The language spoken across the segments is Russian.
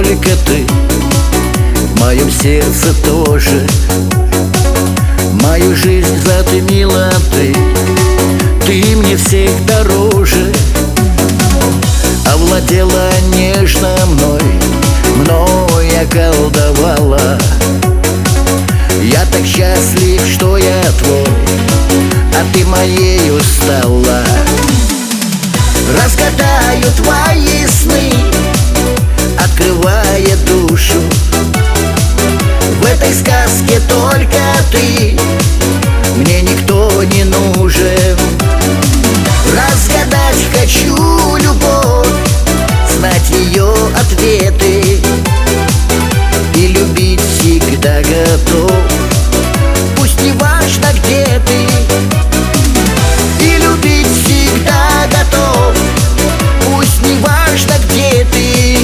только ты, в моем сердце тоже. Мою жизнь затмила ты, ты мне всех дороже. Овладела нежно мной околдовала. Я так счастлив, что я твой, а ты моею стала. Разгадаю твои сны, открывая душу. В этой сказке только ты, мне никто не нужен. Разгадать хочу любовь, знать ее ответы и любить всегда готов. Пусть не важно, где ты, и любить всегда готов. Пусть не важно, где ты.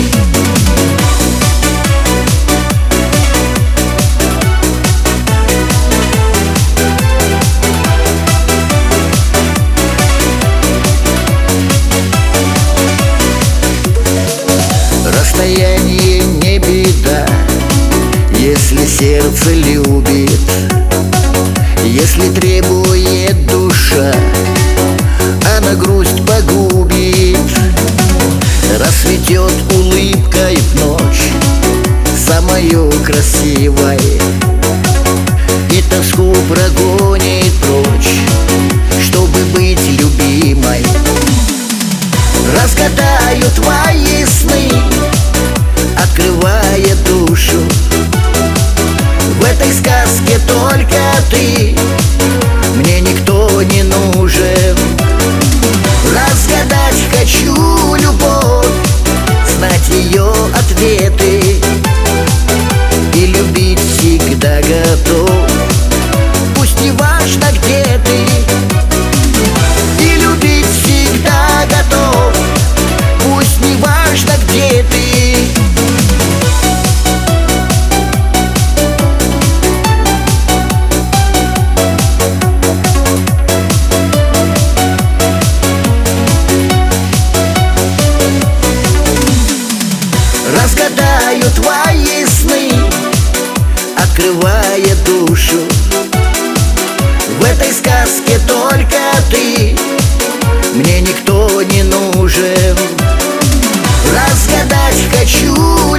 Расстояние не беда, если сердце любит. Если требует душа, она грусть погубит. Расцветет улыбкой в ночь самою красивой, и тоску прогонит прочь, чтобы быть любимой. Разгадаю твои сны, открывая душу. В этой сказке только ты, мне никто не нужен. Разгадать хочу любовь, знать ее ответы и любить всегда готов. Пусть не важно, где ты, и любить всегда готов. Пусть не важно, где ты. Разгадаю твои сны, открывая душу. В этой сказке только ты, мне никто не нужен. Разгадать хочу